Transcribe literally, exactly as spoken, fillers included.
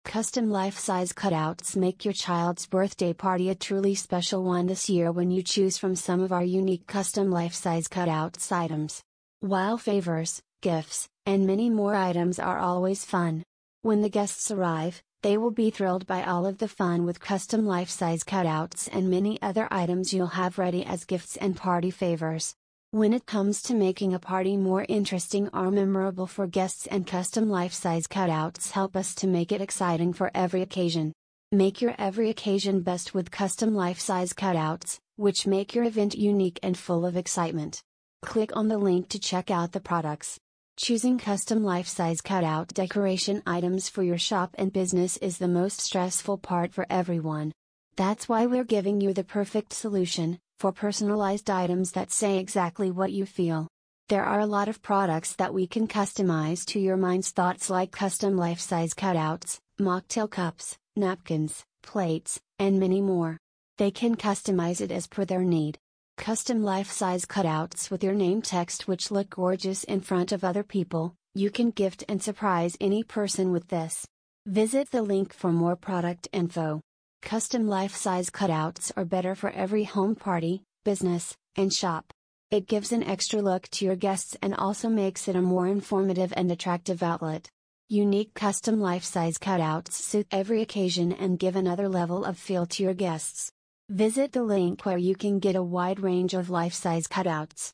Custom life-size cutouts make your child's birthday party a truly special one this year when you choose from some of our unique custom life-size cutouts items. While favors, gifts, and many more items are always fun. When the guests arrive, they will be thrilled by all of the fun with custom life-size cutouts and many other items you'll have ready as gifts and party favors. When it comes to making a party more interesting or memorable for guests, and custom life-size cutouts help us to make it exciting for every occasion. Make your every occasion best with custom life-size cutouts, which make your event unique and full of excitement. Click on the link to check out the products. Choosing custom life-size cutout decoration items for your shop and business is the most stressful part for everyone. That's why we're giving you the perfect solution for personalized items that say exactly what you feel. There are a lot of products that we can customize to your mind's thoughts, like custom life-size cutouts, mocktail cups, napkins, plates, and many more. They can customize it as per their need. Custom life-size cutouts with your name text which look gorgeous in front of other people. You can gift and surprise any person with this. Visit the link for more product info. Custom life-size cutouts are better for every home party, business, and shop. It gives an extra look to your guests and also makes it a more informative and attractive outlet. Unique custom life-size cutouts suit every occasion and give another level of feel to your guests. Visit the link where you can get a wide range of life-size cutouts.